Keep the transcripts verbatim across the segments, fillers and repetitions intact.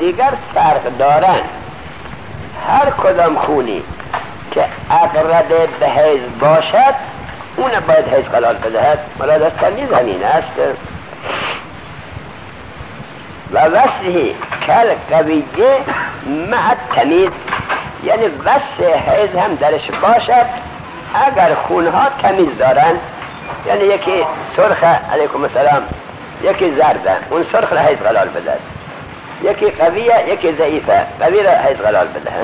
دیگر فرق دارن. هر کدام خونی که اقرب به حیض باشد اون باید حیض قلال بدهد. مراد از تمیز همین است. و وصله کل قویه مع تمیز، یعنی وصل حیض هم درش باشد اگر خونها تمیز دارن. یعنی یکی سرخ علیکم السلام، یکی زرده، اون سرخ را حیض قلال بدهد. یکی قویه، یکی ضعیفه، قوی را حیض قلال بدهد.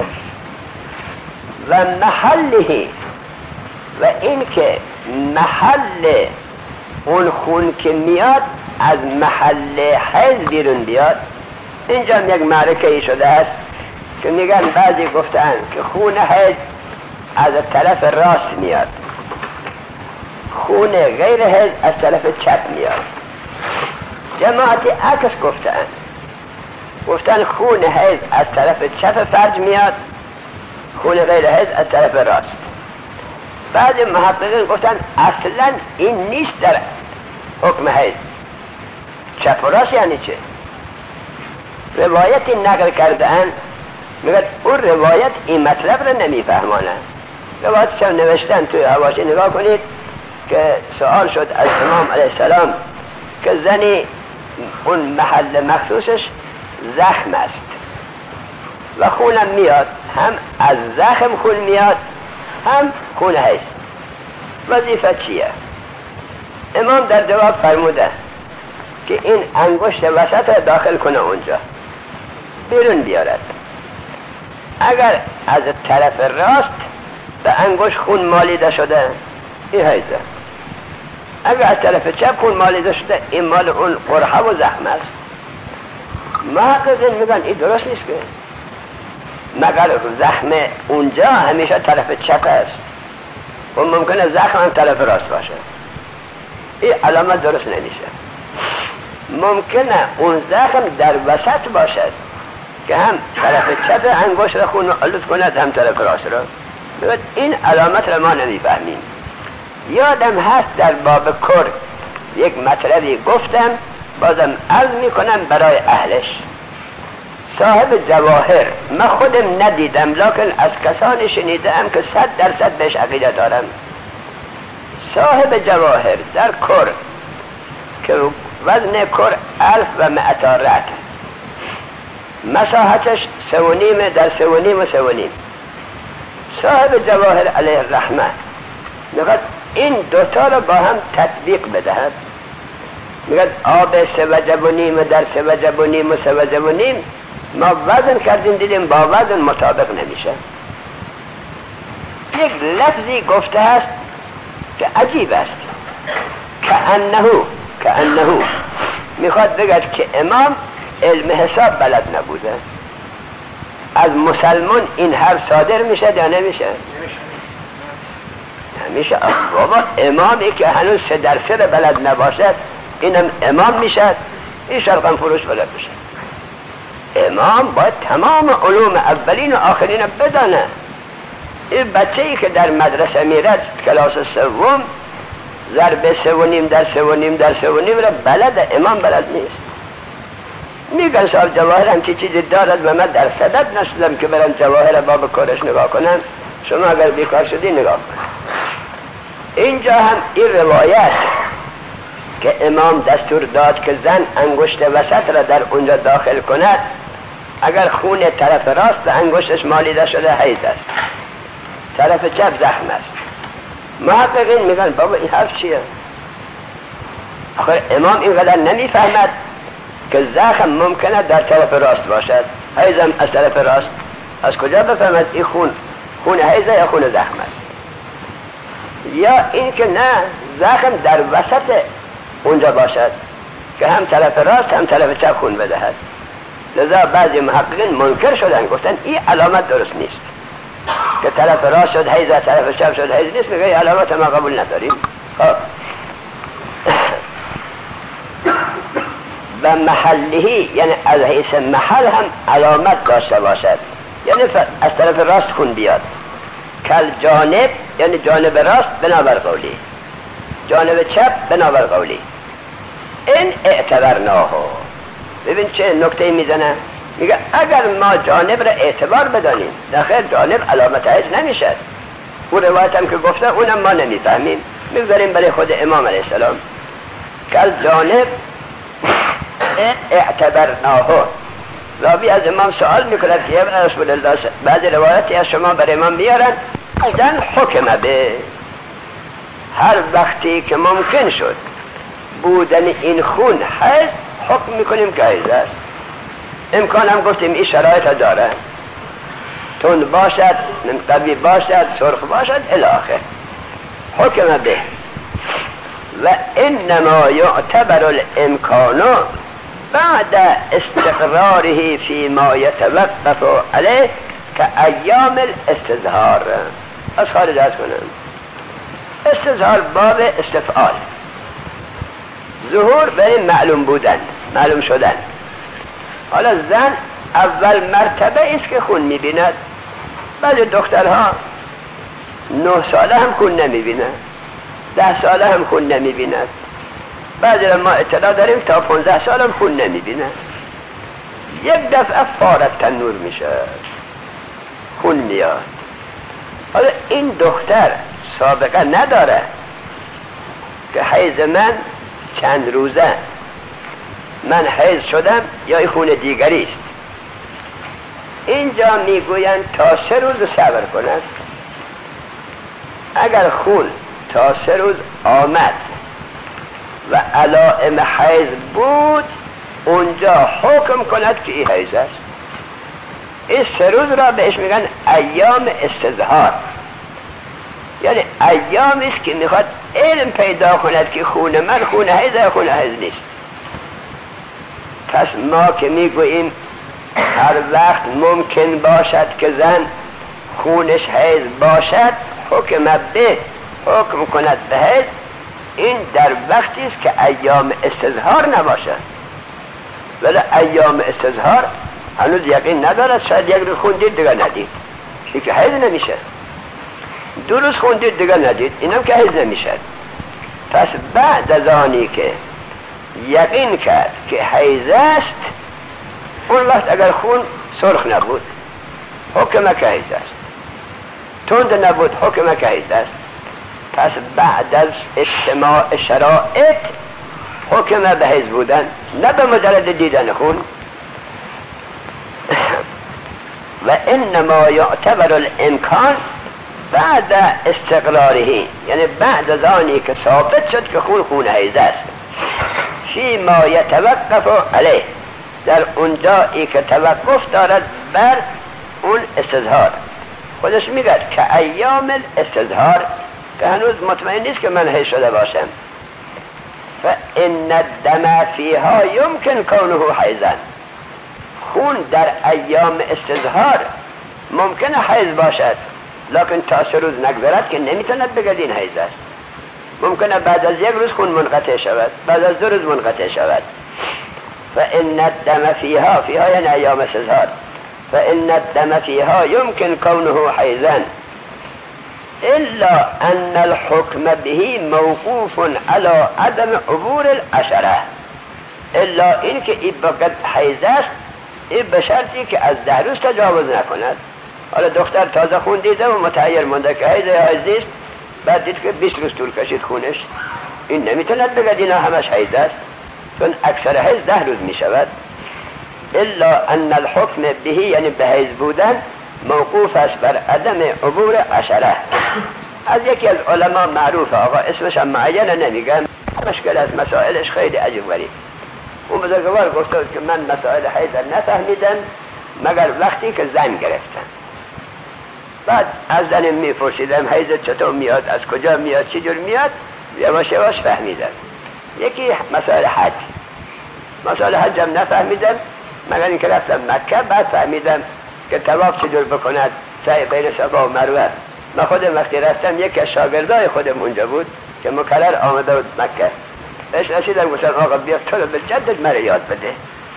و محله، و این که محل اون خون که میاد از محل حیض بیرون بیاد. اینجا یک معرکه ای شده است که میگن بعضی گفتن که خون حیض از طرف راست میاد، خون غیر حیض از طرف چپ میاد. جماعتی عکس گفتن گفتن خون حیض از طرف چپ فرج میاد، خون غیر حیض از طرف راست. بعضی محققین گفتن اصلا این نیست در حکم حیض. چپ و راست یعنی چه؟ روایتی نقل کردن میگه اون روایت این مطلب رو نمیفهمانه. روایتش هم نوشتن توی حواشی، نگاه کنید که سوال شد از امام علیه السلام که زنی اون محل مخصوصش زخم است و خونم میاد، هم از زخم خون میاد هم خون حیض، وظیفه چیه؟ امام در جواب فرموده که این انگشت وسط را داخل کنه اونجا بیرون بیارد. اگر از طرف راست به انگشت خون مالیده شده این حیضه، اگر از طرف چپ خون مالیده شده این مال اون قرحه و زخم است. محققین میگن این درست نیست که مگر زخم اونجا همیشه طرف چپ است و ممکنه زخم هم طرف راست باشه. این علامت درست نمیشه. ممکنه اون زخم در وسط باشد که هم طرف چپ انگشت را خون آلود کند هم طرف راست را. این علامت را ما نمیفهمیم. یادم هست در باب کر یک مطلبی گفتم، بازم عرض میکنم برای اهلش. صاحب جواهر من خودم ندیدم لکن از کسانی شنیدم که صد درصد بهش عقیده دارم. صاحب جواهر در کر که وزن کر الف و معتارت، مساحتش سه و نیم در سه و نیم و سه و نیم. صاحب جواهر علیه الرحمه میگه این دوتا رو با هم تطبیق بدهد. میگه آب سه وجب و نیم در سه وجب و نیم و سه وجب و نیم ما وزن کردیم دیدیم با وزن مطابق نمیشه. یک لفظی گفته است که عجیب است، که انهو که انهو میخواد بگد که امام علم حساب بلد نبوده. از مسلمان این حرف صادر میشه یا نمیشه؟ نمیشه. بابا امامی که هنوز سه در سه بلد نباشد اینم امام میشه؟ این شرقا فروش بلد بشه. امام باید تمام علوم اولین و آخرین بدانه. این بچه ای که در مدرسه میرد کلاس سوم ضرب سه و نیم در سه و نیم در سه و نیم را بلد، امام بلد نیست. میگن صاحب جواهر هم که چیزی دارد و من در صدد نشدم که برم جواهر باب کارش نگاه کنم. شما اگر بیکار شدی نگاه کن. اینجا هم این روایت که امام دستور داد که زن انگشت وسط را در اونجا داخل کند، اگر خون طرف راست به انگشتش مالیده شده حیض است، طرف چپ زخم است. محققین میگن بابا این حرف چیه؟ آخر امام اینقدر نمیفهمد که زخم ممکنه در طرف راست باشد، حیضم از طرف راست. از کجا بفهمد این خون خون حیضه یا خون زخم است؟ یا این که نه زخم در وسط اونجا باشد که هم طرف راست هم طرف چپ خون بدهد. لذا بعضی محققین منکر شدن، گفتن این علامت درست نیست که طرف راست شد حیض طرف چپ شد حیض نیست. میگه این علامت ما قبول نداریم. و محلی یعنی از حیث محل هم علامت داشته باشد، یعنی از طرف راست خون بیاد. کل جانب یعنی جانب راست بنابر قولی، جانب چپ بنابر قولی. این اعتبرناه. ببین چه نکته میزنه. میگه اگر ما جانب را اعتبار بدانیم داخل جانب علامت حیض نمیشه. اون روایت هم که گفته اونم ما نمیفهمیم، میگذاریم برای خود امام علیه السلام که از جانب اعتبرناه. راوی از امام سوال میکند که ابن رسول الله بعض روایتی از شما برای امام بیارن دن حکم به هر وقتی که ممکن شد بودن این خون حیض حکم میکنیم که حیض است. امکان هم گفتیم این شرایط داره، تند باشد، قوی باشد، سرخ باشد الاخر حکم به. و انما یعتبر الامکان بعد استقراره فيما يتوقف عليه كأيام الاستظهار. از خارج از کنم استظهار باب استفعال، ظهور برای معلوم بودن، معلوم شدن. حالا زن اول مرتبه است که خون میبیند. بعضی دخترها نه ساله هم خون نمیبیند، ده ساله هم خون نمیبیند. بعضی ما اطلاع داریم تا پانزده سال هم خون نمیبیند. یک دفعه فارغ تنور میشه، خون میاد. حالا این دختر سابقه نداره که حیض من چند روزه، من حیض شدم یا این خون دیگری است. اینجا میگویند تا سه روز صبر کند. اگر خون تا سه روز آمد و علائم حیض بود اونجا حکم کند که این حیض است. این سه روز را بهش میگن ایام استظهار، یعنی ایامی است که میخواد علم پیدا کند که خون من خون حیض یا خون حیض نیست. پس ما که میگوییم هر وقت ممکن باشد که زن خونش حیض باشد حکم به حکم کند به حیض، این در وقتی است که ایام استظهار نباشد. ولی ایام استظهار هنوز یقین ندارد، شاید یک روز خوندید دیگه ندید، این که حیض نمیشه. دو روز خوندید دیگه ندید، اینم که حیض نمیشه. پس بعد از آنی که یقین کرد که حیض است، اون وقت اگر خون سرخ نبود حکم که حیض است، تند نبود حکم که حیض است. پس بعد از اجتماع شرائط حکم به حیض بودن، نه به مجرد دیدن خون. و انما یعتبر الامکان بعد استقراره، یعنی بعد از آنی که ثابت شد که خون خون حیض است، فيما یتوقف علیه، در اونجایی که توقف دارد بر اون استظهار. خودش میگه که ایام الاستظهار، که هنوز مطمئن نیست که من حیض شده باشم. فان الدم فیها یمکن کونه حیضا، خون در ایام استظهار ممکنه حیض باشد، لکن تا سه روز نگذرد که نمیتوند بگد این حیض است. ممکنه بعد از یک روز خون منقطع شود، بعد از دو روز منقطع شود. فان الدم فیها، فیها یعنی ایام استظهار، فان الدم فیها یمکن کونه حیضا الا ان الحكم به موقوف على عدم عبور العشره. الا این که این بقد حیض است، این به شرطی که از ده روز تجاوز نکند. حالا دختر تازه خون دیده و متحیر مونده که حیض یا حیض نیست، بعد دید که بیست روز طول کشید خونش، این نمیتوند بگد اینا همش حیض است، چون اکثر حیض ده روز میشود. الا ان الحكم به یعنی به حیض بودن موقوف است بر عدم عبور عشره. از یکی از علما معروف، آقا اسمش هم معین نمیگم، مشکل از مسائلش خیلی عجیب غریب. اون بزرگوار گفته که من مسائل حیض نفهمیدم مگر وقتی که زن گرفتم. بعد از زن میپرسیدم حیض چطور میاد، از کجا میاد، چی جور میاد، یواش یواش فهمیدم. یکی مسائل حج، مسائل حج هم نفهمیدم مگر اینکه رفتم مکه، بعد فهمیدم که طواف چجور بکند، سعی بین صفا و مروه. من خودم وقتی رفتم یکی از شاگردای خودم اونجا بود که مکرر آمده بود مکه، بهش رسیدم گفتم آقا بیا تو رو به جدت مرا یاد بده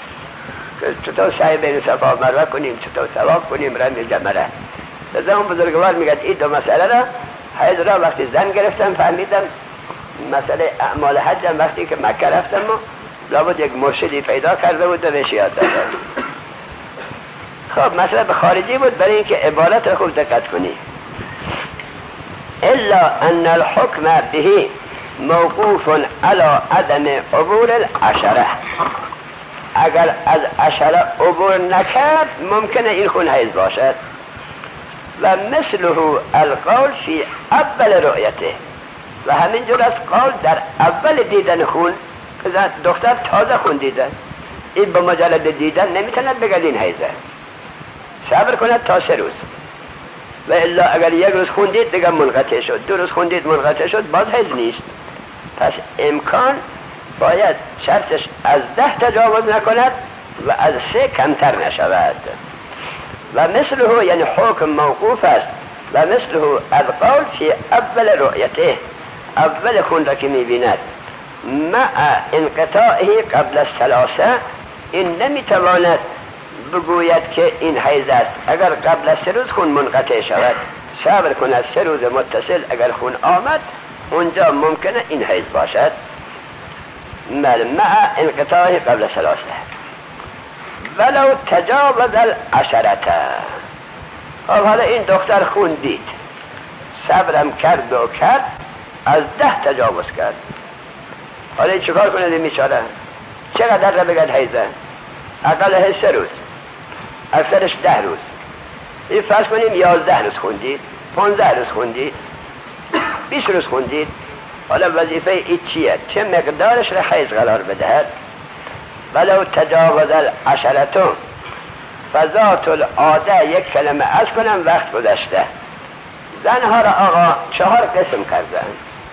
که چطور سعی بین صفا و مروه کنیم، چطور طواف کنیم، رمی جمره. لذا اون بزرگوار میگه این دو مسئله را، حیض را وقتی زن گرفتم فهمیدم، مسئله اعمال حجم وقتی که مکه رفتم و لابد یک مرشدی پیدا کرده بود و بهش یاد دادم. خب مطلب خارجی بود برای اینکه عبارت را خوب دقت کنی. الا ان الحکم به موقوف علی عدم عبور العشره، اگر از عشره عبور نکرد ممکنه این خون حیض باشد. و مثله القول فی اول رؤیته، و همینجور از قول در اول دیدن خون، که دختر تازه خون دیده، این به مجرد دیدن نمیتونه بگه این حیضه، صبر کند تا سه روز. و الا اگر یک روز خون دید دیگه منقطع شد، دو روز خون دید منقطع شد، باز حیض نیست. پس امکان باید شرطش از ده تجاوز نکند و از سه کمتر نشود. و مثله یعنی حکم موقوف است. و مثله القول فی اول رؤیته، اول خون را که میبیند، مع انقطاعه قبل الثلاثه، این نمیتواند بگوید که این حیض است اگر قبل از سه روز خون منقطع شود. صبر کند سه روز متصل، اگر خون آمد اونجا ممکنه این حیض باشد. مع انقطاعه قبل ثلاثه ولو تجاوز العشرته. خب حالا این دختر خون دید، صبرم کرد و کرد، از ده تجاوز کرد. حالا این چکار کنه میچاره؟ چقدر را بگد حیضه؟ اقل سه روز، اکثرش ده روز. این فرض کنیم یازده روز خوندید، پانزده روز خوندید، بیست روز خوندید. حالا وظیفه ای چیه؟ چه مقدارش را حیض قرار بدهد؟ ولو تجاوز العشرتون فذات العاده، یک کلمه از کنم وقت گذشته. زنها را آقا چهار قسم کردن.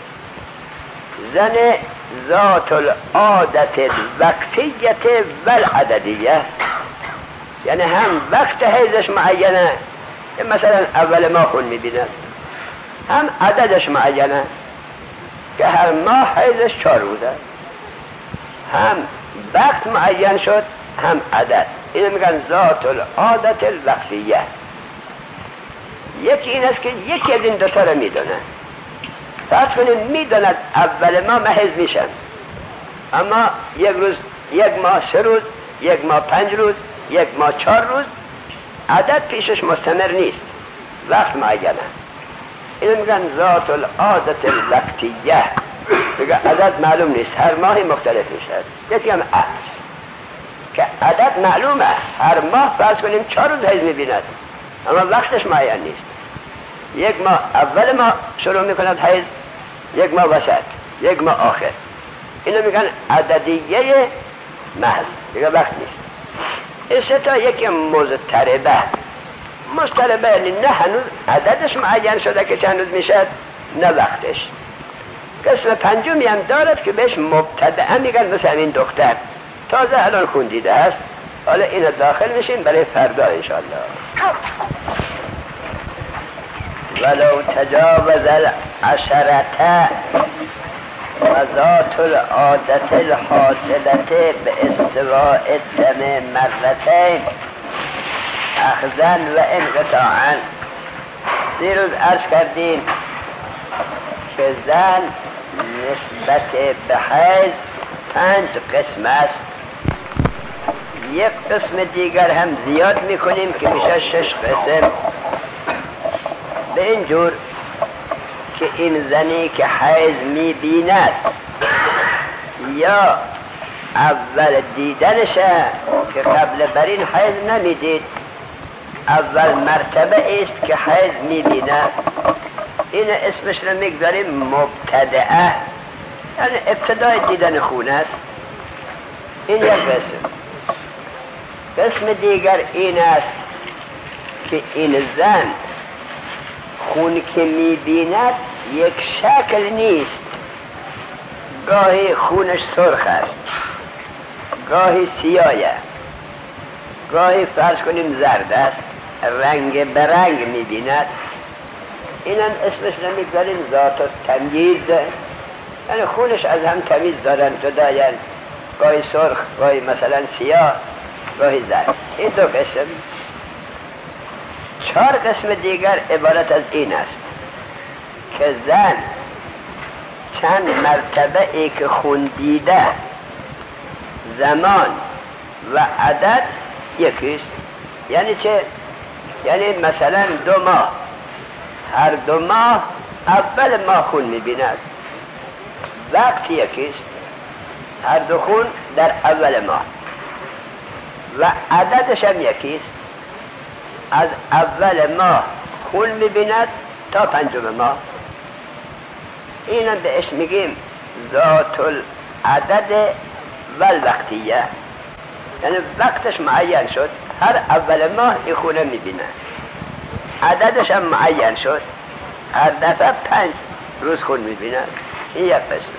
زن ذات العادت وقتیت والعددیه، یعنی هم وقت حیضش معینه، مثلا اول ماه خون میبیند، هم عددش معینه که هر ماه حیضش چهار روزه، هم وقت معین شد هم عدد. اینو میگن ذات العادت الوقتیه. یکی این است که یکی از این دوتا رو میدونه. فرض کنیم میدوند اول ماه حیض میشن، اما یک روز، یک ماه سه روز، یک ماه پنج روز، یک ماه چهار روز، عدد پیشش مستمر نیست، وقت معینه. اینو میگن ذات العادت الوقتیه. دیگه عدد معلوم نیست، هر ماهی مختلف میشه. یکی هم عکس که عدد معلومه، هر ماه فرض کنیم چهار روز حیض میبیند، اما وقتش معین نیست. یک ماه اول ماه شروع میکند حیض، یک ماه وسط، یک ماه آخر. اینو میگن عددیه محض، دیگه وقت نیست. این سه تا یکی مضطربه. مضطربه یعنی نه هنوز عددش معین شده که چند روز میشد، نه وقتش. قسم پنجمی هم دارد که بهش مبتدعه میگن، مثل این دختر تازه الان خون دیده است. حالا اینو داخل میشین برای فردا انشاءالله. ولو تجاوز العشرته وذات العادت الحاصلته به استواء الدم مرتين اخذن و انقطاعا. دیروز عرض کردیم که زن نسبت به حیض پنج قسم است. یک قسم دیگر هم زیاد میکنیم که میشه شش قسم. به این جور که این زنی که حیض میبیند یا اول دیدنشه که قبل بر این حیض نمیدید، اول مرتبه است که حیض میبیند، این اسمش رو میگذاریم مبتدعه، یعنی ابتدای دیدن خون است. این یک قسم. قسم دیگر این است که این زن خون که میبیند یک شکل نیست، گاهی خونش سرخ است، گاهی سیاهه، گاهی فرض کنیم زرد است، رنگ به رنگ میبیند. اینم اسمش نمیگذاریم ذات تمییز، یعنی خونش از هم تمیز دارن، جداین، گاهی سرخ، گاهی مثلا سیاه، گاهی زرد. این دو قسم. چهار قسم دیگر عبارت از این است که زن چند مرتبه ای که خون دیده، زمان و عدد یکیست. یعنی چه؟ یعنی مثلا دو ماه، هر دو ماه اول ماه خون میبیند، وقت یکیست، هر دو خون در اول ماه و عددش هم یکیست، از اول ماه خون میبیند تا پنجم ماه. اینم بهش میگیم ذات العدد و الوقتیه، یعنی وقتش معین شد، هر اول ماه این خونه میبینه، عددش هم معین شد، هر دفعه پنج روز خون میبینه. این یک قسم.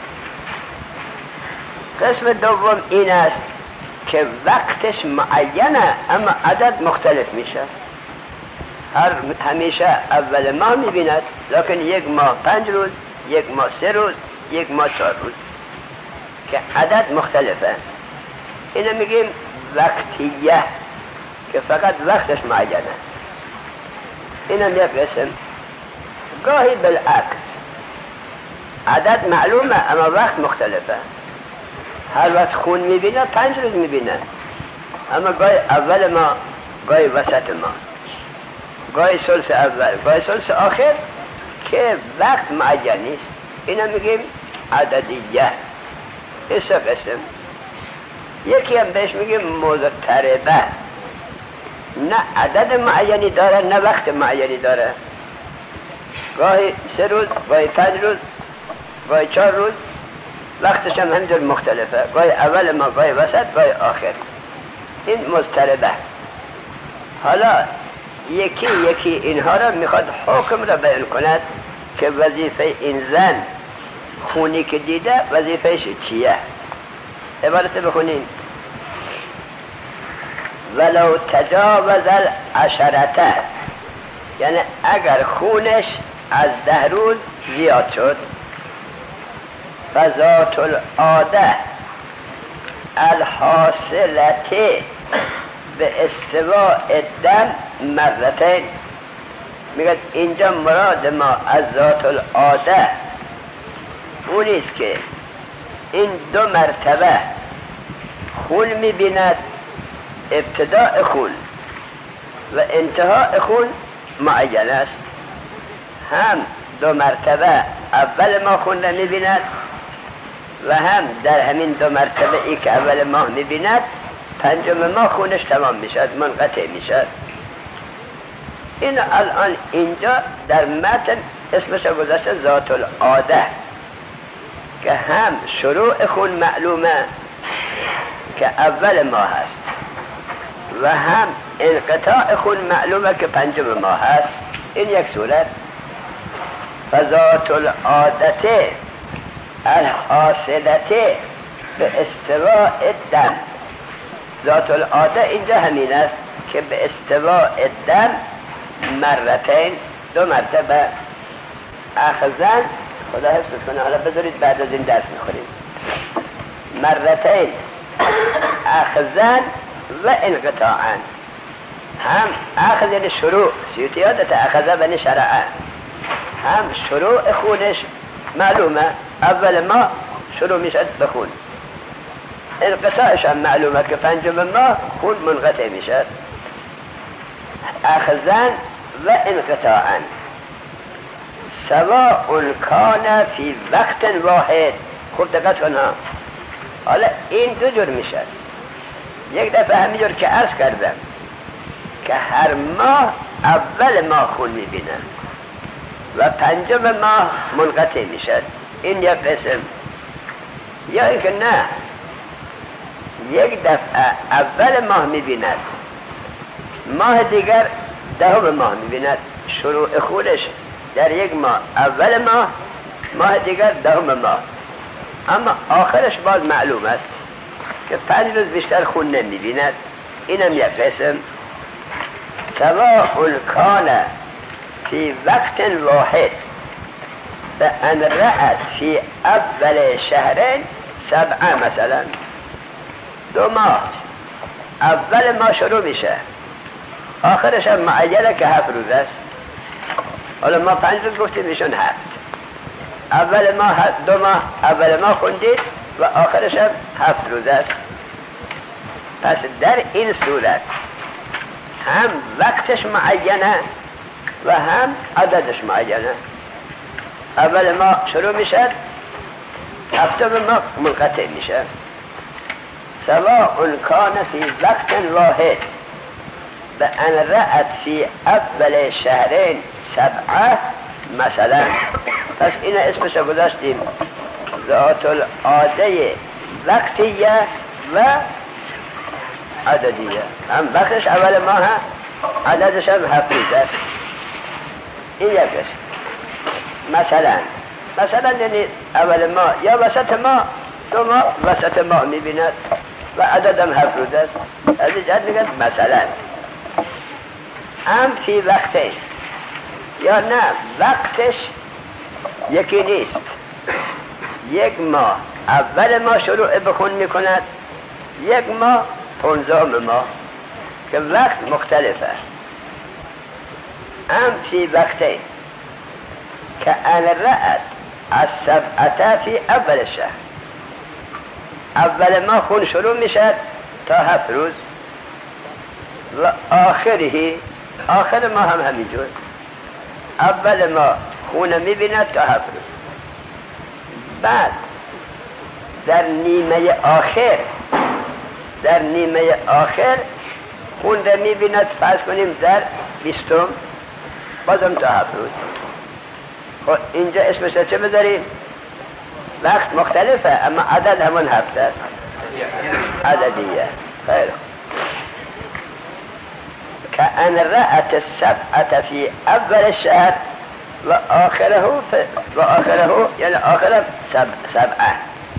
قسم دوم این است که وقتش معینه اما عدد مختلف میشه، هر همیشه اول ماه میبیند لکن یک ماه پنج روز، یک ماه سه روز، یک ماه چهار روز که عدد مختلفه. اینو میگیم وقتیه که فقط وقتش معینه. اینم یک قسم. گاهی بالعکس عدد معلومه اما وقت مختلفه، هر وقت خون میبینه پنج روز میبینه اما گاهی اول ما، گاهی وسط ما، گاهی ثلث اول، گاهی ثلث آخر که وقت معین نیست. اینا میگیم عددیه. ایسا قسم. یکی هم بهش میگیم مضطربه، نه عدد معینی داره نه وقت معینی داره، گاهی سه روز، گاهی پنج روز، گاهی چهار روز، وقتش هم همینجور مختلفه، گاهی اول ما، گاهی وسط، گاهی آخر. این مضطربه. حالا یکی یکی اینها را میخواد حکم را بیان کند که وظیفه این زن خونی که دیده وظیفهش چیه. عبارت بخونین: ولو تجاوز العشرته، یعنی اگر خونش از ده روز زیاد شد، فذات العاده الحاصلته به استواء الدم مرتين. میگه اینجا مراد ما از ذات العاده اونیست که این دو مرتبه خون میبیند، ابتداء خون و انتهاء خون معین است. هم دو مرتبه اول ما خون را میبیند و هم در همین دو مرتبه ای که اول ماه میبیند پنجم ماه خونش تمام میشد، منقطع میشد. این الان اینجا در متن اسمش گذاشته ذات العاده که هم شروع خون معلومه که اول ماه هست و هم انقطاع خون معلومه که پنجم ماه هست. این یک صورت. فذات العادته الحاصلته به استواء الدم. ذات العاده اینجا همین است که به استواء الدم مرتين، دو مرتبه اخذن. خدا حفظ کنه، حالا بذارید بعد از این درس میخوریم. مرتين اخذن و انقطاعن. هم اخذ یعنی شروع، سیوتیادت اخذه بنی شرعه، هم شروع خونش معلومه، اول ما شروع میشد بخون، انقطاعش هم معلومه که پنجم ما خون منقطع میشد. اخذن و انقطاعا سواء کان فی وقت واحد. خوب دقت کنها. حالا این دو جور میشه. یک دفعه همینجور که عرض کردم که هر ماه اول ماه خون میبینن و پنجم ماه منقطع میشد، این یک قسم. یا اینکه نه، یک دفعه اول ماه میبیند، ماه دیگر دهم ماه میبیند، شروع خونش در یک ماه اول ماه، ماه دیگر دهم ماه، اما آخرش باز معلوم است که پنج روز بیشتر خون نمیبیند. اینم یک قسم. سواء کان فی وقت واحد فان رأت فی اول شهرین سبعه، مثلا دو ماه اول ماه شروع میشه، آخرش هم معینه که هفت روز است. حالا ما پنج روز گفتیم میشون هفت. اول ماه دو ماه اول ماه خوندید و آخرش هم هفت روز است. پس در این صورت هم وقتش معینه و هم عددش معینه. اول ما شروع میشه، هفتم ما منقطع میشه. سواء کان فی وقت واحد بأن رأت فی اول شهرین سبعه مثلا. پس این اسمش رو گذاشتیم ذات العاده وقتیه و عددیه. هم وقتش اول ماه، عددش هم هفت روز است. این یک قسم. مثلا مثلا یعنی اول ماه یا وسط ماه، دو ماه وسط ماه میبیند و عدد هم هفت روز است. از این جهت میگن مثلا. هم فی وقته یا نه وقتش یکی نیست. یک ماه اول ماه شروع بخون میکند، یک ماه پونزدهم ماه که وقت مختلفه. هم فی وقته که ان رأت از سبعته فی اول شهر. اول ماه خون شروع میشد تا هفت روز و آخری آخر ماه هم همینجور. اول ماه خون میبیند تا هفت روز. بعد در نیمه آخر در نیمه آخر خون را میبیند، فرض کنیم در بیستم، بازم تا هفت روز. خب اینجا اسمش را چه بذاریم؟ وقت مختلفه اما عدد همون هفت است، عددیه. خیلی که ان رأت السبعة فی اول شهر و آخره و آخره یعنی آخره سب سبعه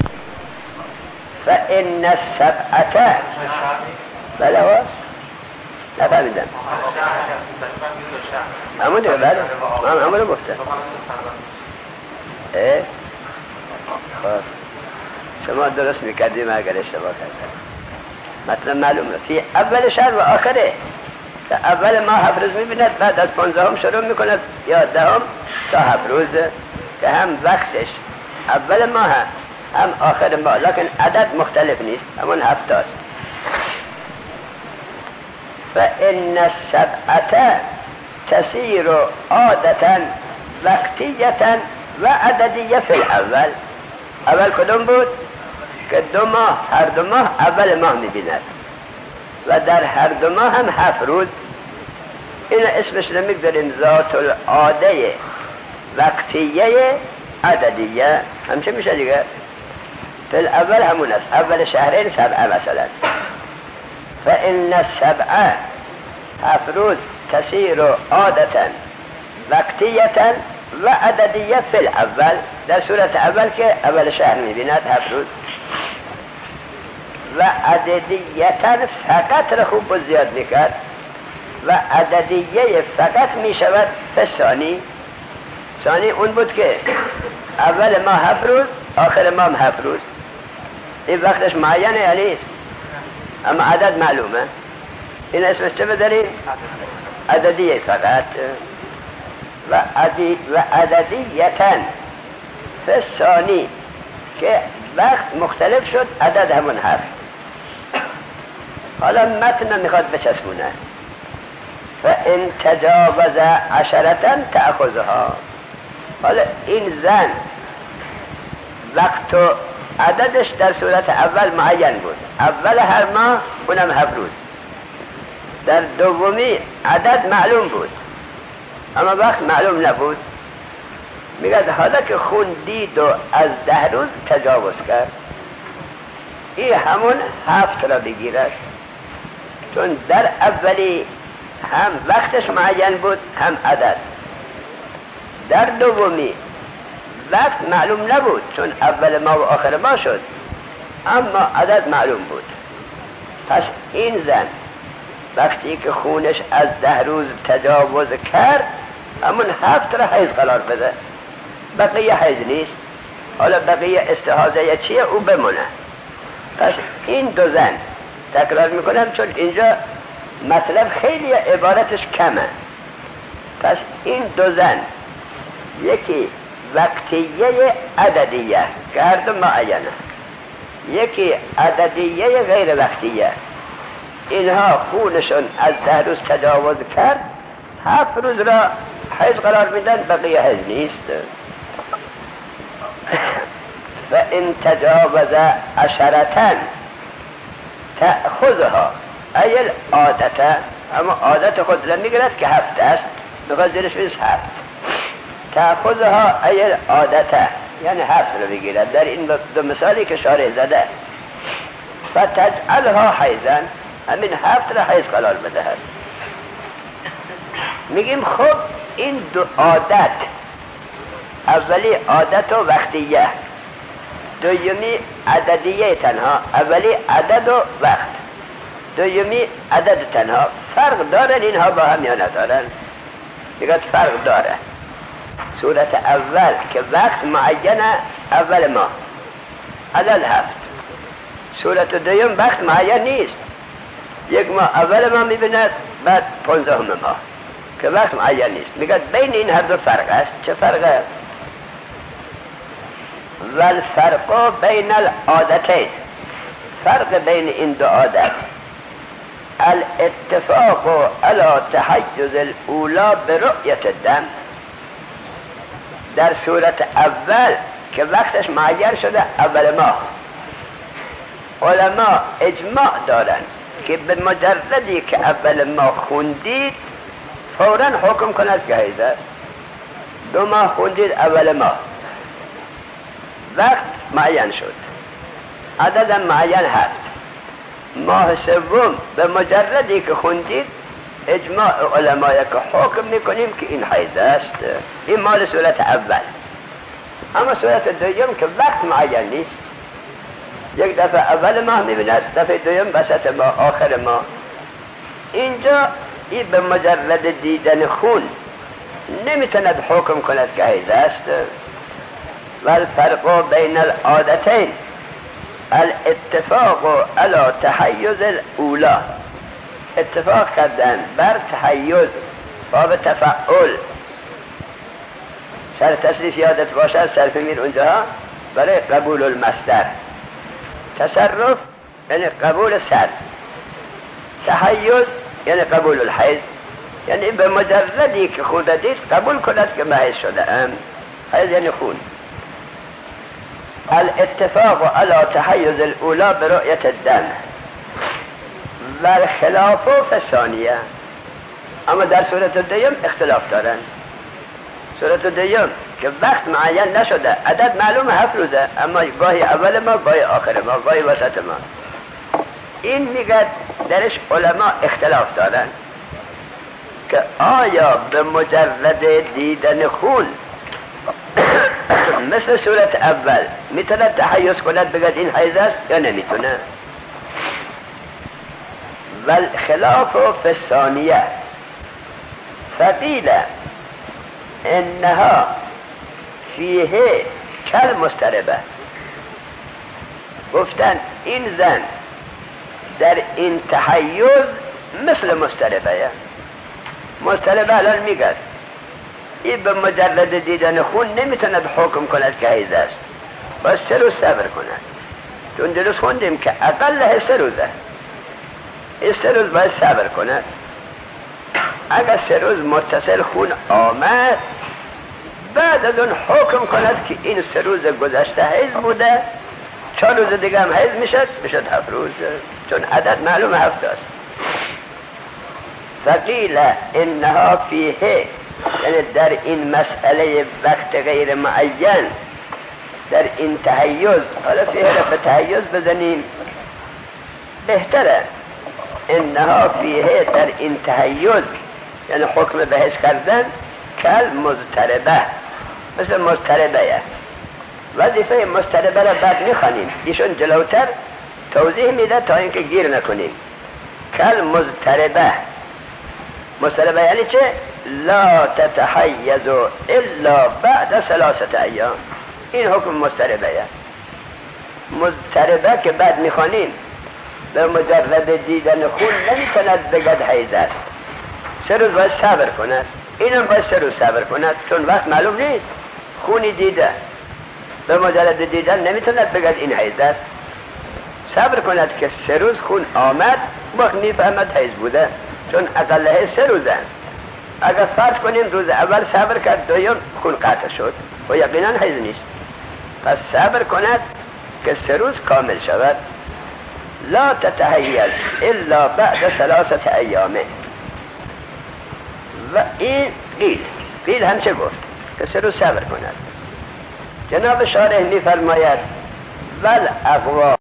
فإن السبعة بله هو نفهمیدم همون دیگه. بله همون رو گفته. اه خب شما درست میکردیم اگر اشتباه کردیم. مطلب معلومه فی اول شهر و آخره. تا اول ماه هفت روز میبیند، بعد از پانزدهم شروع میکند یا دهم تا هفت روز که هم وقتش اول ماه هم آخر ماه، لکن عدد مختلف نیست، همون هفت است. فإن السبعة تسير عادة وقتية و عددیه فی الاول. اول کدوم بود؟ که دو ماه، هر دو ماه اول ماه میبیند و در هر دو ماه هم هفت روز. این اسمش رو میگذاریم ذات العاده وقتیه عددیه. همچه میشه دیگه. فی الاول همون است، اول شهرین سبعه مثلا. فإن السبعه هفت روز تسیر عادة وقتیة و عددیه فی الاول. در صورت اول که اول شهر میبیند هفت روز و عددیتا فقط را خوب و زیاد میکرد و عددیه فقط میشود فسانی. ثانی اون بود که اول ما هفت روز آخر ما هم هفت روز. این وقتش معینه یا نیست اما عدد معلومه. این اسمش چه بداریم؟ عددیه فقط. و, عدی و عددیتا فسانی که وقت مختلف شد، عدد همون هفت. حالا متن میخواد بچسبونه. فإن تجاوز عشرة تأخذها. حالا این زن وقت و عددش در صورت اول معین بود، اول هر ماه اونم هفت روز. در دومی عدد معلوم بود اما وقت معلوم نبود. میگه حالا که خون دید و از ده روز تجاوز کرد، این همون هفت را بگیرد، چون در اولی هم وقتش معین بود هم عدد. در دومی وقت معلوم نبود چون اول ما و آخر ما شد اما عدد معلوم بود. پس این زن وقتی که خونش از ده روز تجاوز کرد همون هفت را حیض قرار بده، بقیه حیض نیست. حالا بقیه استحاضه چیه او بمونه. پس این دو زن، تکرار میکنم چون اینجا مطلب خیلی عبارتش کمه. پس این دو زن، یکی وقتیه عددیه که هر دو معینه، یکی عددیه غیر وقتیه اینها خونشون از ده روز تجاوز کرد، هفت روز را حیض قرار میدن، بقیه حیض نیست. و این تجاوز عشرتن تأخذها ایل عادته، اما عادت خود را میگرد که هفت است، میخواد زیرش بیز هفت. تأخذها ایل عادته یعنی هفت رو بگیرد در این دو مثالی که شارح زده. فتجعلها حیضا، همین هفت را حیض قرار بدهد. میگیم خب این دو عادت، اولی عادت و وقتیه، دومی عددیه تنها. اولی عدد و وقت، دومی عدد تنها. فرق دارن اینها با هم یا ندارن؟ میگه فرق داره. صورت اول که وقت معینه، اول ماه عدد هفت. صورت دوم وقت معین نیست، یک ماه اول ماه میبیند، بعد پانزدهم ماه که وقت معین نیست. میگه بین این هر دو فرق است. چه فرقه؟ والفرق بین العادتین، فرق بین این دو عادت الاتفاق على تحیز الاولا برؤیت الدم. در صورت اول که وقتش معین شده اول ماه، علما اجماع دارن که به مجردی که اول ماه خوندید فوراً حکم کند که حیض است. دو ماه خوندید اول ماه، وقت معین شد، عدد معین هست، ماه سوم به مجردی که خوندید اجماع علمای که حکم میکنیم که این حیض است. این مال صورت اول. اما صورت دوم که وقت معین نیست، یک دفعه اول ماه میبیند، دفعه دوم وسط ماه، آخر ماه. اینجا این به مجرد دیدن خون نمیتند حکم کند که حیض است. والفرق بین العادتین الاتفاق على تحیز الاولا، اتفاق کردن بر تحیز باب تفعل. سر تصریف یادت باشد، صرف میر اونجا برای قبول المصدر. تصرف یعنی قبول سر، تحیز یعنی قبول الحیض، یعنی به مجردی که خون دید قبول کند که من حیض شده ام. حیض یعنی خون. الاتفاق على تحیز الاولا برؤیت الدم والخلاف فی الثانیه. اما در صورت دوم اختلاف دارن. صورت دوم که وقت معین نشده، عدد معلوم هفت روزه، اما گاهی اول ما، گاهی آخر ما، گاهی وسط ما. این میگه درش علما اختلاف دارن که آیا به مجرد دیدن خون مثل صورت اول میتونه تحیز کند بگد این حیض است یا نمیتونه؟ والخلاف فی الثانیه فقیل انها فیه کل مستربه. گفتن این زن در این تحیز مثل مستربه. مستربه الان میگه این به مجرد دیدن خون نمیتوند حکم کند که حیض است، باید سه روز صبر کند. چون درست خوندیم که اقل سه روزه، این سه روز باید صبر کند. اگر سه روز متصل خون آمد، بعد از اون حکم کند که این سه روز گذشته حیض بوده، چهار روز دیگه هم حیض میشد، میشد هفت روز، چون عدد معلوم هفت است. فقیل انها فیه، یعنی در این مسئله وقت غیر معین، در این تحیز، حالا فیه را به تحیز بزنیم بهتره. انها فیه در این تحیز یعنی حکم بهش کردن کل مضطربه، مثل مضطربه. وظیفه مضطربه را بعد میخوانیم، ایشون جلوتر توضیح میده تا اینکه گیر نکنیم. کل مضطربه، مضطربه یعنی چه؟ لا تتحیز الا بعد ثلاثه ایام. این حکم مضطربه. مضطربه که بعد میخوانیم به مجرد دیدن خون نمیتوند بگد حیض است، سه روز باید صبر کند. اینم باید سه روز صبر کند، چون وقت معلوم نیست. خونی دیده، به مجرد دیدن نمیتوند بگد این حیض است، صبر کند که سه روز خون آمد وقت میفهمد حیض بوده، چون اقل حیض سه روزه. اگر فرض کنیم روز اول صبر کرد دویم خون قطع شد و یقینا حیض نیست، پس صبر کند که سه روز کامل شود. لا تتحیل الا بعد ثلاثت ایامه. و این قیل قیل هم چه گفت؟ که سه روز صبر کند. جناب شارح می فرماید ول اقوا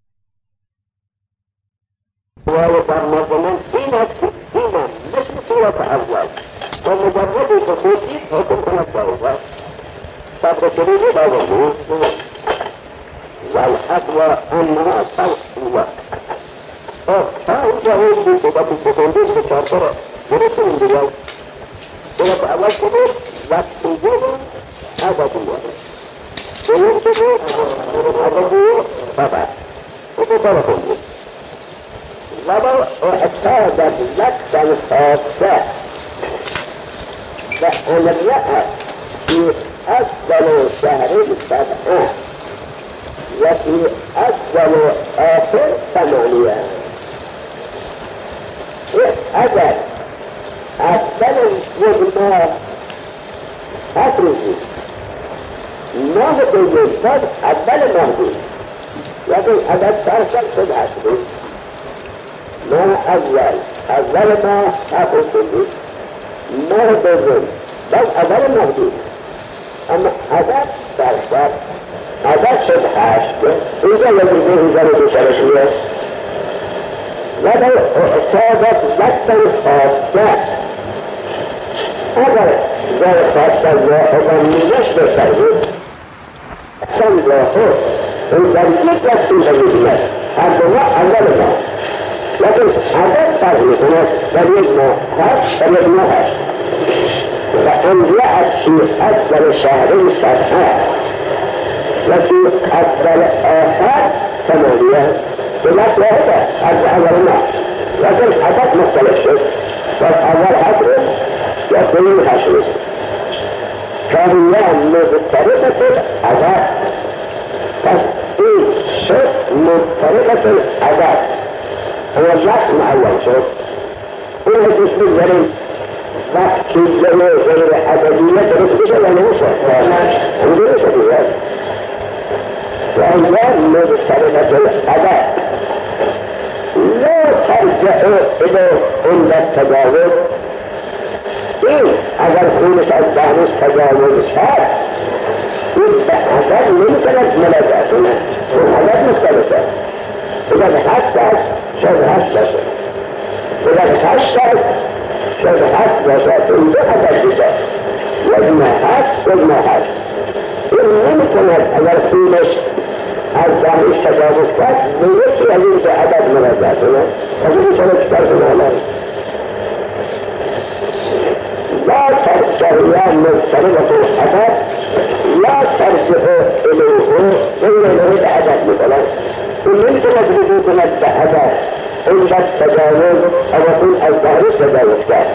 و در مضمون این است که ایمان مثل صورت اول و مجرد خصوصی حکم کند باید صبر سریعی باید ول اقوا انها صورت تا اینجا هایی که باید بخوندیم به چارتر برسیم دیگر صورت اول که بود وقتی بود عددی بود سنون که بود عددی بابا و به طرفون بود ولو اعتادت لكسا خاصة فإن امرأة في أفضل شهر سبعة وفي أفضل آخر ثمانية أجل أفضل يجمع أفرزي ما هو بالجنسات أفضل مهدي لكن أجل ترسل سبعة ما أول أول ما أقول كله ما دوم بل أول مهدود أما هذا ترشد هذا سبحاشت إذا يجب إذا يجب شرشية ولو اعتادت لكتا خاصة أگر ذا خاصة واحدا منش بسرد أحسن لاحظ إذا يجب لكتا شرشية هذا أول ما لكن عدد فرق میکند در یک ماه هست در یک ماه هست و امرأت فی افضل شهر سبعه و فی افضل آخر ثمانیه به لفظ واحده از اول ماه لكن عدد مختلف شد و اول عشر یا کنون عشر ثانیه مضطربة العدد پس این شد مضطربة العدد هو الرسم أول شوف إنه تسبب ذلك وقت الزمن غير عددية ترسبش ولا نوصل عندنا شديد وأيام مضطربة الأداء لا ترجع إلى عند التجاوز إيه أجل كونت الدهنس تجاوز شاب يبقى عدد من ثلاث ملاجاتنا وعدد مختلفة إذا تحدث شد حسنة إذا تحسس شد حسنة تنبقى تجدد وجمع حس وجمع حس إن ممكن أن فينش الزام استجابتك بيوتي أجلس عدد منازاتنا أجلس نتكلم على لا ترجع مضطربة الحدث لا ترجع إليه إلا إليه عدد مثلا إن أنت مجرد من الحدث عند التجاوز أو كل الظهر تجاوز كان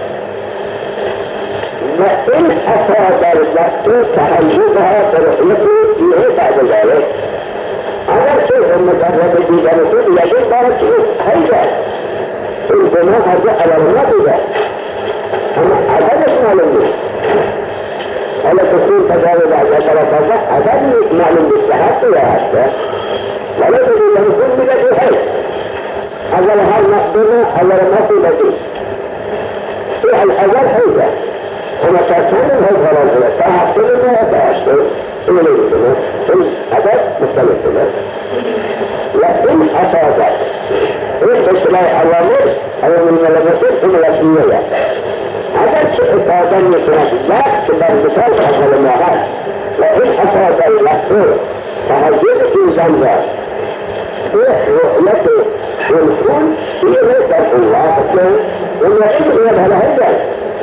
وإن أفاد الوقت تحيزها برؤيته إليه بعد ذلك أنا شيء مجرد بجانبه يجب بارك حيث إنما هذا على النبي أما عدد معلوم ألا تكون تجاوز على ثلاثة عدد معلوم بالصحة يا عشرة ولا تجد أن يكون بلده حيث أول هذا مقدمة أول ما في بدي في الأول حيث أنا كاتبين هذا الغرض فأحسن ما يتعشتر إليه كما الأدب مختلف كما لكن أصابت إيه بسلاء الأمر أو من الملمسين ثم الأسمية هذا شيء إفادة يكون لا كبار بسال أصل المعاد لكن أصابت الأخير فهجد في زنزان إيه رؤيته والكون هي ليس الله فكان والوحيد هي بهذا هيدا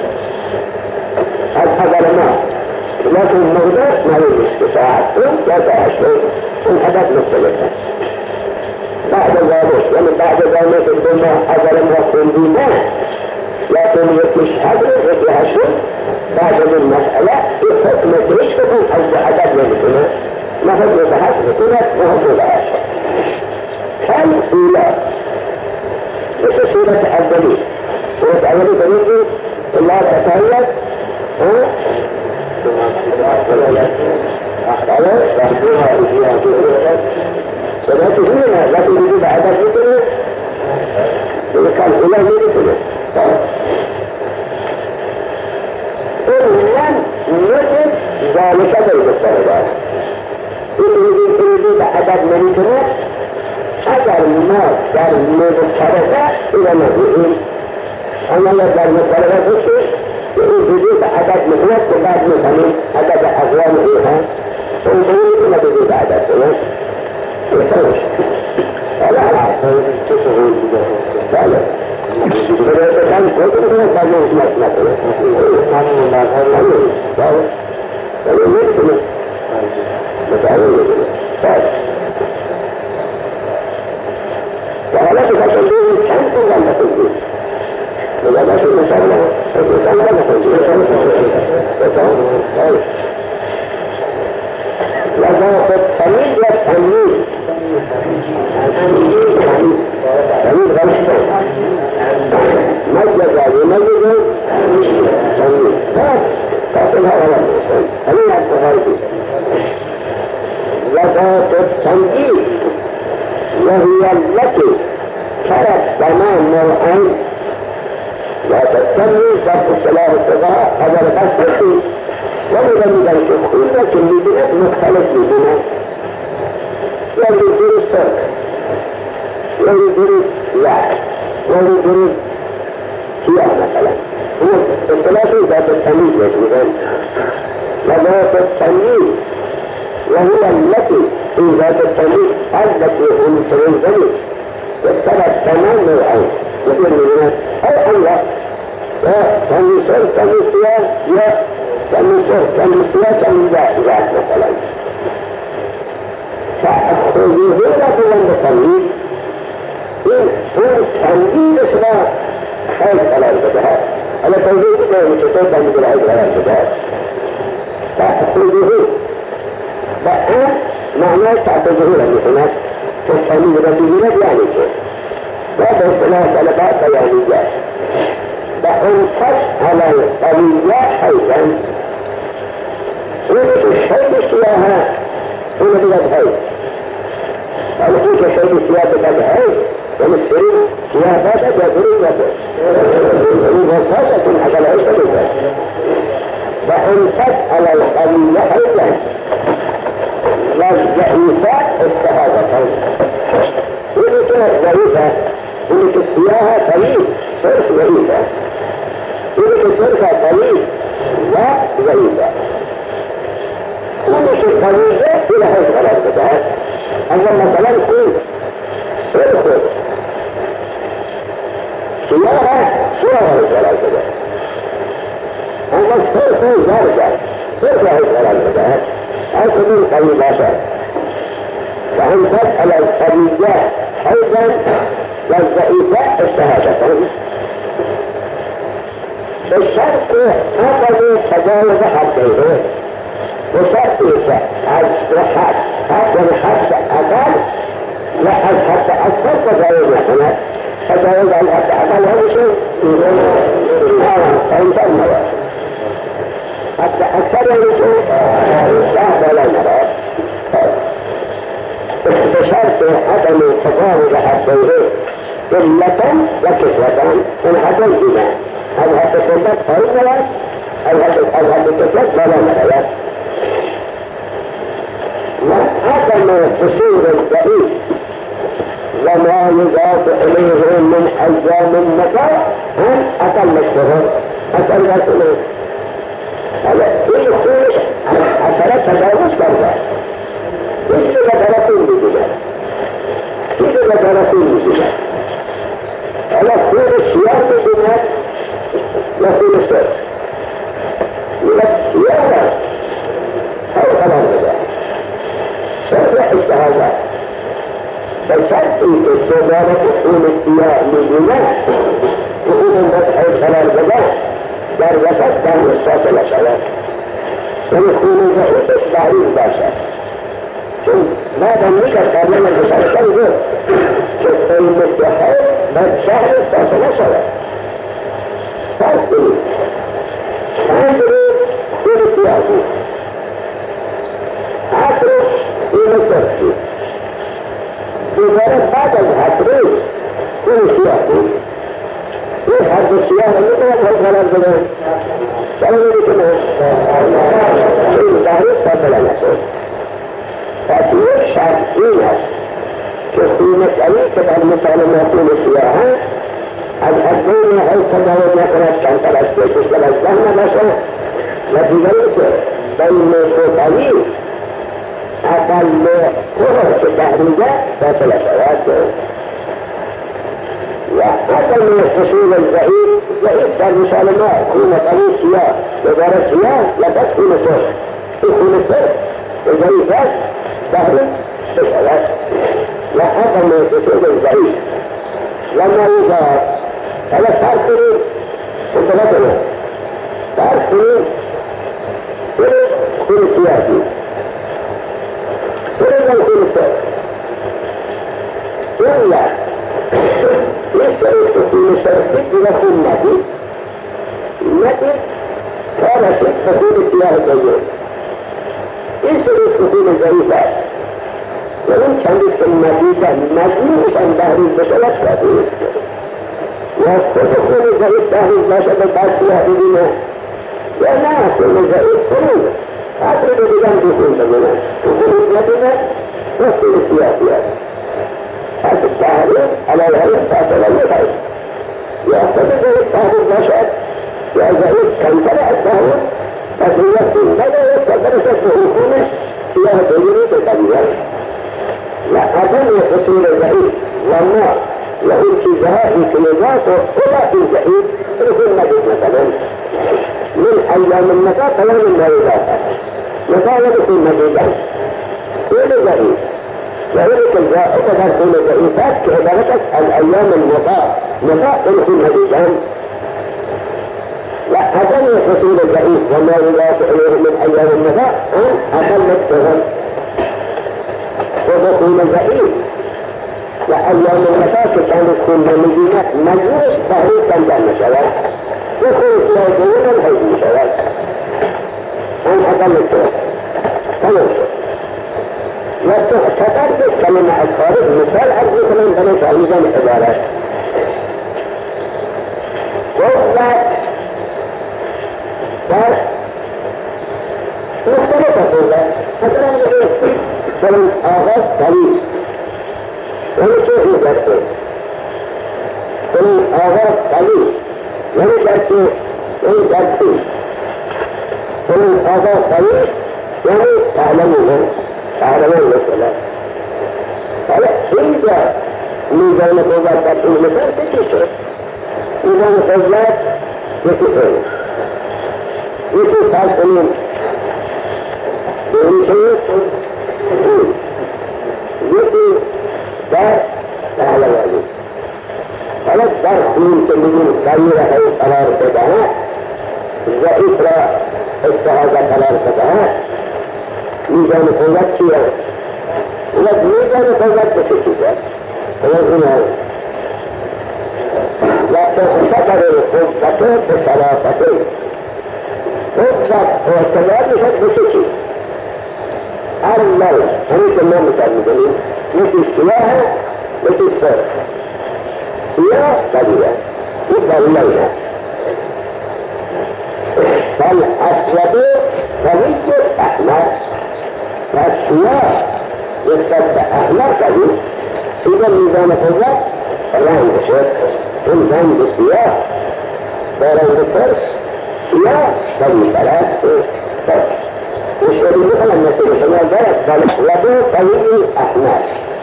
هذا لما لكن الموضوع ما يستطاع لا تعشتر الحدث مختلفة بعد ذلك ومن بعد ذلك الدنيا أجل موقف بما لكن يتشهد يتشهد بعد المسألة يحكم تشهد الحدث مختلفة ما هو يتحدث كنا ما هو يتحدث كالأولى مثل سورة الدليل. سورة الدليل تقول الله تتهيأ سنتهينا لكن يجب عدد مثله كان إله مثله إن لم نجد ذلك بين الصلاة إن يجب عدد مثله أجر الناس دار من الصلاة إلى مجيئين أما يجب الصلاة بسيط يجب عدد مثله كباب مثله عدد أغوام إيها ونقول إلا بجيب عدد سنة يتوش لا لا تفعل لا لا كان كنت كنت كان ما ما كان ما كان لا لا يمكن متعود فهذا تقول كان ولا تقول ولا ما في مسألة مسألة ما تقول ستون لذات التمييز والتمييز تمييز غلط مجد ومجد تمييز تقولها غلط تمييز التغير لذات التمييز وهي التي كانت تمام نوعين لا تتميز ضرب الثلاث التغاء هذا القصد فيه وإذا من ذلك كل كلمة مختلف منها يريد الصرف يريد لا يريد سياح مثلا هو الثلاثة ذات التمييز يجب وذات التمييز وهي التي في ذات التمييز التي هم سوى الجميع والسبب تمام نوعين يقول منها أو الله تمييز تمييز يا كالمسيات الإذاعات مثلا فالتوجيه لك لن تتميز إن هو التمييز اسمه خير على البدهات على توجيه لك متتوقع من العيد على البدهات فالتوجيه فأنا معناه تعتوجيه لك هناك فالتمييز الذي يعني شيء وهذا اصطلاح طلبات بيانيات فأنقذ على القضية أيضا ولك الشيء السياحة هنا بلاد هاي ولكن الشيء السياحة بلاد هاي ومسرين سياحة جاكرين جاكرين وفاسة حتى لا يشترك فأنقذ على القضية أيضا والضعيفات استهادة ولك الضعيفة ولك السياحة قليل صرف ضعيفة ولك الصرفة قليل لا ضعيفة ولك القليلة إلى هذه الثلاث بدايات أما مثلا كل صرف سياحة سياحة الثلاث بدايات أما الصرف درجة صرف هذه الثلاث بدايات أصل القليلات فهم تسأل القليلات أيضا والضعيفة استهادتهم بالشرط أخذوا تجاوز حديه بشرط الحد أخذ حد أقل لحد حتى أكثر تجاوز هنا تجاوز الحد أقل هذا شيء فإنت المرأة حتى أكثر هذا شيء يستهد ولا مرأة بشرط عدم تجاوز حديه قلة وكثرة من حد الجماع هل حد الكثرة فريضة هل حد الكثرة ولا مرأة وعدم حصول الضعيف وما يضاف إليه من أيام النكاح هم أقل الشهر أسأل الله سنة هذا يقول عشرة تجاوز برضه إذا ثلاثين بجنة إذا ثلاثين بجنة على كل السيارة بجنة يكون السر إذا السيارة أو خلاص شرع الشهادة بشرط استدارة تكون السيارة بجنة تكون المسحة الخلال بجنة دار جسد كان يستاصل الشهادة ويكون ذلك تعريف باشا ماذا نكر قبلنا البشارة كان يقول كيف المدخل بالشهر فاصلة سوا فاصلين عندنا في السياسي عطرس في مصر في ذلك بعد العطرس في السياسي في حرب السياسة مثل الغلط بلد فلن يكون في التاريخ فاصلة نسوه فأتيه شاكينة كثيرة أليك المطالمات السياحة الحكومة هل تدعو نقرأت كان تلسكت تلسكنا بشر لديجلسة بين قطعين أقل قرر كتحريجة فصل شواته وأقل من الحصول الزعيد زعيد كان مثال ما يكون طريق سياح وزارة سياح لا تكون صر تكون صر الزعيدات تهرب بشواته وأقل من الحصول الزعيد لما يظهر هذا تارسلين كنت مثلا تارسلين سر كل سياسي سر كل سر إلا يستعيد في مشاركة لكم النبي النبي كان ست كل سياسة جيد يستعيد في الزريفات ومن شمس المدينة مجموعة ظهر البشرة كثير وتدخل الزريف ظهر البشرة الباسية بدينه ولا كل الزريف سنوه أدري بجانب كل مدينة تدخل المدينة وكل السياسيات هذا التعريف على الهرب فاصل المدعي يأخذ الزريف ظهر البشرة يا زريف كم تبع الظهر فسياسي مدى يتدرس بحكومة سياسة جديدة تتبعها لا أظن حصول الزهيد لما يقول في ذهاب كلماته إلى في الزهيد يقول مجد مثلا من أيام النفاق يوم المريضات مثلا يكون مجيدا كل زهيد وذلك الزائد تكون زهيدات كعبارة الأيام النفاق نفاق يكون مجيدا لا أظن حصول الزهيد وما يضاف إليه من أيام النفاق أظن التهم وتكون الزعيم وأيام المساكة كانت تكون بمدينة مجلس تهريب كان بأن شوال يكون السياسيين الحيث شوال أن أقل التوب تنصر وتعتبر كلمة الخارج مثال أرضي كمان بنيت على ميزان الإدارات وقت مختلفة صورة مثلا يقول فمن آغاز طريق ونشوف ذلك فمن آغاز طريق ونشوف ذلك فمن آغاز طريق يعني تعلمون تعلمون مثلا فلا إذا ميزان قوات تأتي مثلا تكيشه ميزان قوات يكيشه يكيش عشرين ونشوف يجي دار تعالى والي فلت دار من تلمين كاميرا أي قرار تدعى زائفرة استهاده قرار تدعى ميزان قوات شيئا ولد ميزان قوات تسكي جاس ولكن لا تستقر القوة بصلاة قوة واتباد بشك بسكي الله هنيك الله متعلمين مثل السياحة مثل الصرف سياحة قليلة مثل الليلة فالأسود قليل أحمر فالسياحة يستطيع أحمر قليل إذا ميزان قوة فلا ينشر إنسان بالسياحة فلا ينشر سياحة قليل ثلاثة فرق والشيء مثلا النسيب سمع ذلك فالأسود قوي أحمر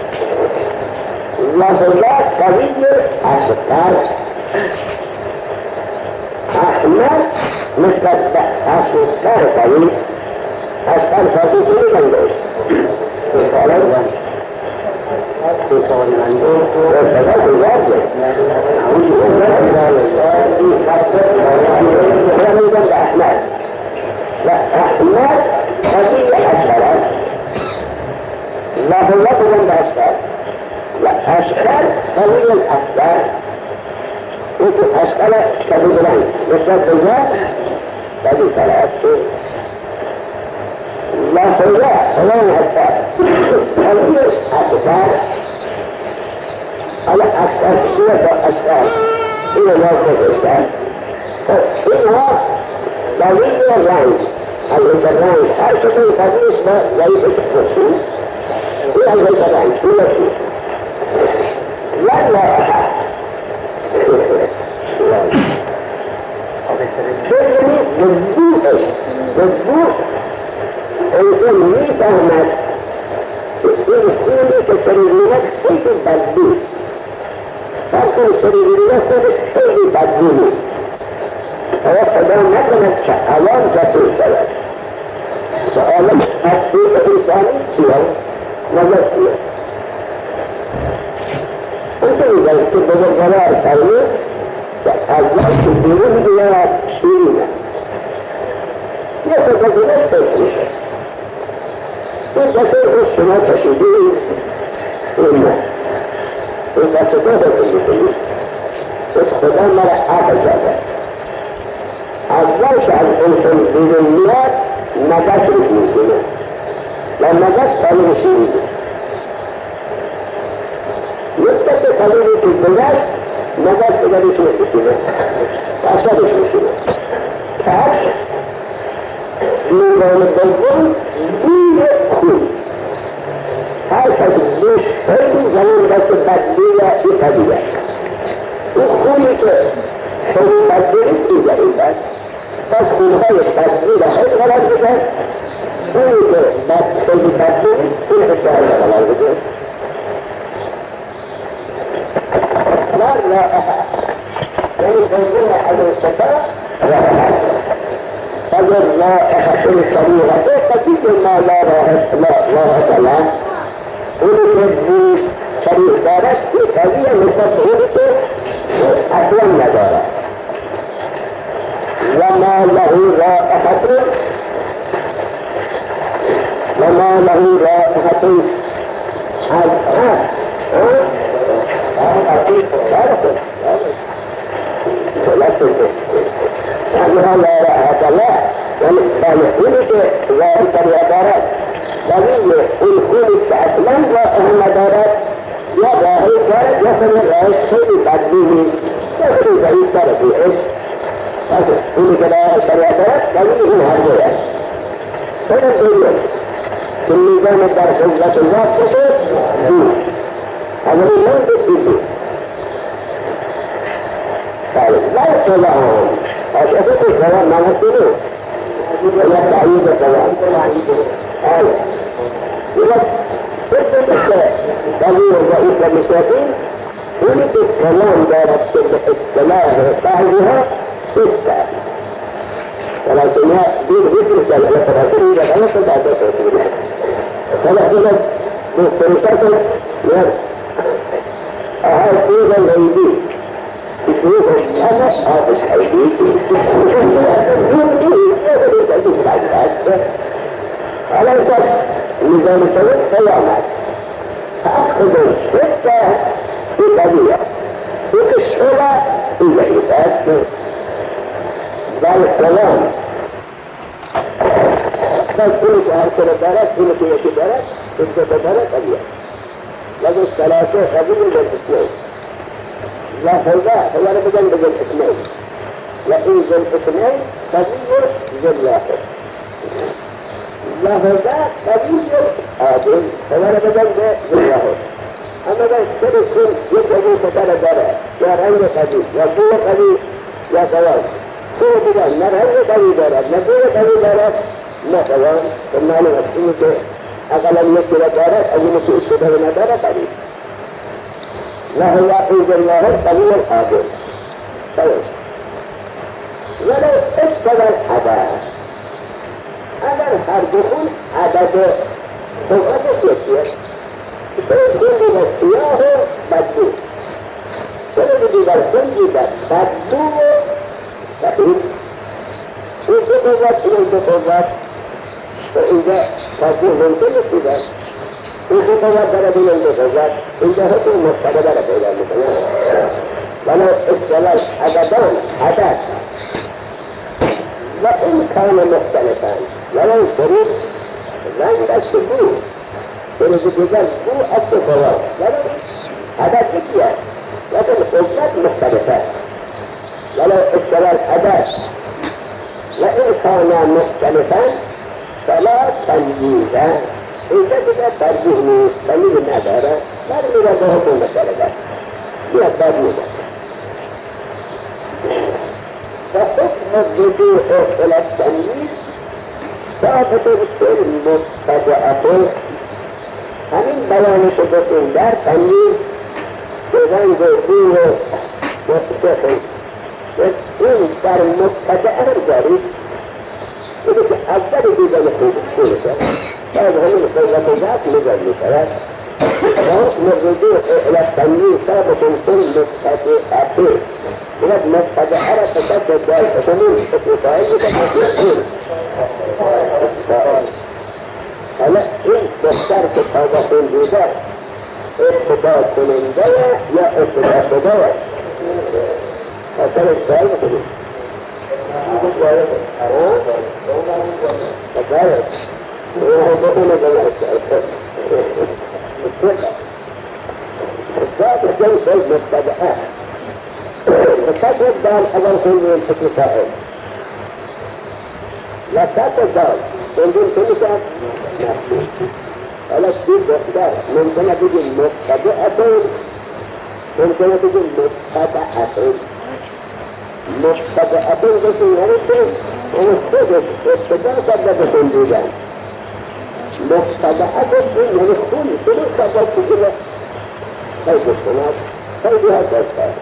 الأسودات قوي أسكار أحمر مثل أسكار قوي أسكار فاسي سيدي لنجوش فعلا في صور العنجور وفضل الواجه أحمر لا أحمر قضية أسفلات هو بجنب أشكال لا أشكال قليل الأشكال يمكن أشكال كبيرين مثل الدجاج هذه ثلاثة لا هو هو أشكال قليل أشكال على أشكال سيئة أشكال إلى موقف أشكال فإنها قليل الرئيس الإنسان حركة فبالنسبة ليس الخصوص إلى الإنسان كل شيء لا لا أحد بالنسبة للذوق للذوق الإنسان ميت أهمت يستيقظ كسريرينك كيف تبدو فأكثر السريرينك كيف تبدو فيقضى مثلا شعوان كثير سبب سؤالك حقيقة الإنسان سيئة نظر سيئة أنت إذا تبدأ الغلاء الثانية فأجل تديرون إلى شيرين يتبدأ التجربة وتصير السنة تشدين إما إذا تتبدأ التجربة تدخل مرحبا جدا أفضل شعب الإنسان بالمئات نقاش المسلمين لأن نقاش قانون الشيء يبتكي قانون الدجاج نقاش قانون الشيء فأصلا مش مسلمين كاش من دون الدجاج دين كل هذا الدجاج هل زمان بس التدبية إيطالية وكل كده هل التدبية إيطالية بس كل هاي التدبير هاي غلط بجد كل بس التدبير كل حساب غلط بجد لا لا يعني بنقول على الصفاء فجر لا أحد الطريقة كثير ما لا راحت لا راحت الله ولكن طريق دارس كثير من تطهيرته أطول نظارة وما له رائحة وما له رائحة أنها لا رائحة الله ونحن ذلك العبارات بل الكل استعسلم وأهم دارات يضعه كانت يصل الرئيس شيء تقديمه يصل الرئيس كانت الرئيس أصل كل كده الشريعات بل هو هرجوية فنزل في الميزان الدرس عزة الله تصير دون هذا من بالدين طيب لا يطلعهم أشأفت الكلام ما نقوله ولا تعيد الكلام أيضا إذا ستة دليل رئيس المساكين ولد الكلام دارت السلاة بعضها ستة ولكنها دين ذكر سلاة ثلاثين إذا كانت بعد ثلاثين ثلاثين بالثلاثة أهل فيها الغيبين يشوف أنا أبس حيدي على الكف نظام السوق سيعمل فأخذ الستة في طبيعة وكشفها إذا إذا ذلك كلام فكل شهر كل درس كل كل درس كل درس أبيض لكن الثلاثة قبل الاثنين لا فوضى هو أنا بدل بدل اثنين لكن ذل اثنين قبل ذل واحد لا فوضى قبل آدم هو أنا بدل ذل واحد أما بس كل السن يبدأ ستارة درس يا رأي قبل يا قوة قبل يا قوام قوة بدل ما رأي قبل درس ما قوة قبل درس ما قوام ثم أنا أقول أقل من يكتب درس أو من يكتب درس قبل لا هو يعطيك الله قليل الحاضر طيب ولو استوى الحدث أنا الحربكم عدد فوقات السياسية سيكون من السياه بدو سيكون من الكل بدو صحيح سيكون من الكل فإذا فكون من كل سياسة این قوت داره بین المزد اینجا حکم مستقبه را پیدا میکنه ولو استقلال عددان عدد و این کان مختلفن ولو شریف رنگ از بو شریف دیگر بو از قوت ولو عدد بکیه لیکن قوت مختلفه ولو استقلال عدد و این کان مختلفن فلا تنجیزه اینجا دیگر ترجیح نیست تنجیز نداره برمیره به حکم مختلفه میاد بد میده فحكم الرجوع إلى التمييز ثابت في المبتدأة همین بیان شدتون در تمییز به رنگ روی مستقل این در مبتدأ هم دارید اینه که اول دیدن خوبه بعد همین قوت ذات نظر می شود فحكم الرجوع إلى التمييز ثابت في المبتدأة إذا مبتدأ را تصدق دار حكمين استطاعي تتصدقين حالا این دختر که تازه خونجوده ارتباط کننده یا ارتباط شده اصلا سوال بکنید بکنید بکنید الثابت جنس المبتدأ وكتب الدال أول كل الحكم صاحب لا كتب الدال تنزل كل شيء نفسه ولا شيء بختار ممكن تجي مبتدأة ممكن تجي مبتدأة مبتدأة بس يعني ومستدد ابتداء سبب تنزيلان مبتدأة يعني كل كل سبب تجي خير الصلاة خيرها تستار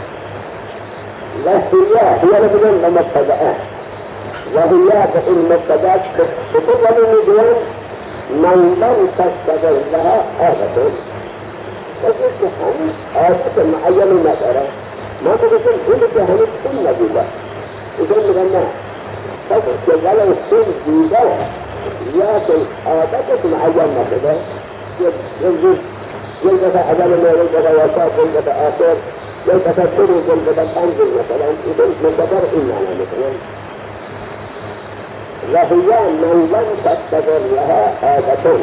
وهي هي لبنان مبتدأة وهي المبتدأة تطول المديان من لم تستغل لها آفة وقلت هم آفة معين مثلا ما تقول كل جهنم كل نبيلة إذن لنا فقلت ولو كل جيدة لكن آفة معين مثلا يجب يلقى أجل ما يلقى وفاة يلقى آخر يلقى تدخل يلقى تنزل مثلا إذن مقدر إلا مثلا وهي من لم تستغل لها آفة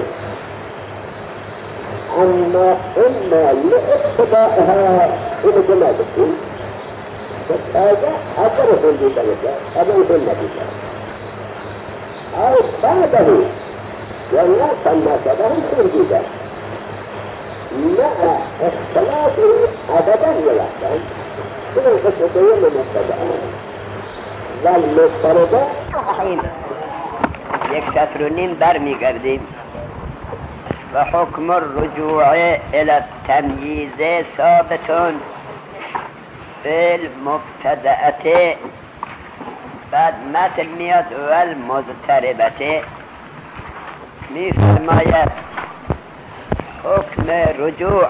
أما إما لإقتضائها إلى جماعته فهذا أثر في البيت أبو في النبي أو بعده والناس الناس لهم في البيت مع اختلافه أبدا والأحسن كل القصتين المبتدأة والمفترضة یک سطر و نیم بر می گردیم و حکم الرجوع الى التمییز ثابتون فی المبتدأة بعد متن میاد و المضطربة می فرماید حکم رجوع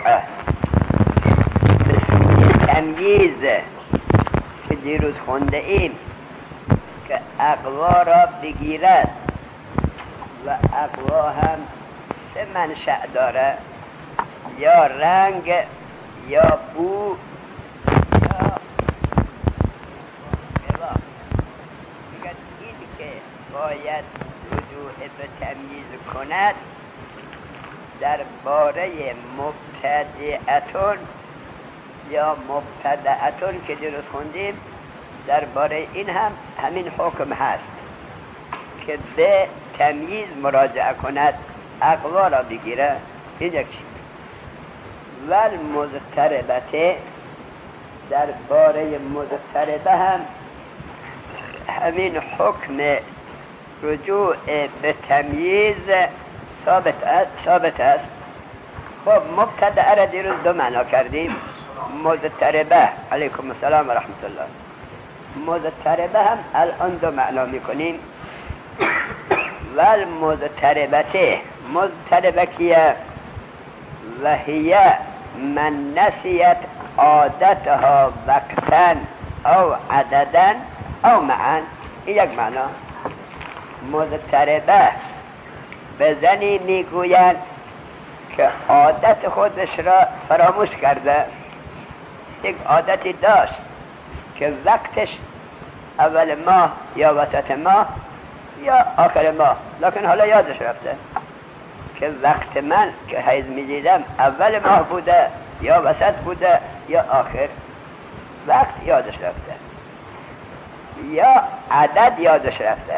تمییز که دیروز خونده ایم که اقوا را بگیرد و اقوا هم سه منشأ داره یا رنگ یا بو یا قوا میگه این که باید رجوع به تمییز کند در باره مبتدعتون یا مبتدعتون که درست خوندیم در باره این هم همین حکم هست که به تمییز مراجعه کند اقوا را بگیره این یک چیز و المضطربه در باره مضطربه هم همین حکم رجوع به تمییز ثابت است, ثابت است. خب مبتدأ را دیروز دو معنا کردیم مضطربه علیکم السلام و رحمت الله مضطربه هم الان دو معنا میکنیم والمضطربه مضطربه کیه و هی من نسیت عادتها وقتا او عددا او معا این یک معنا مضطربه به زنی میگویند که عادت خودش را فراموش کرده. یک عادتی داشت که وقتش اول ماه یا وسط ماه یا آخر ماه، لکن حالا یادش رفته که وقت من که حیض می دیدم اول ماه بوده یا وسط بوده یا آخر. وقت یادش رفته یا عدد یادش رفته.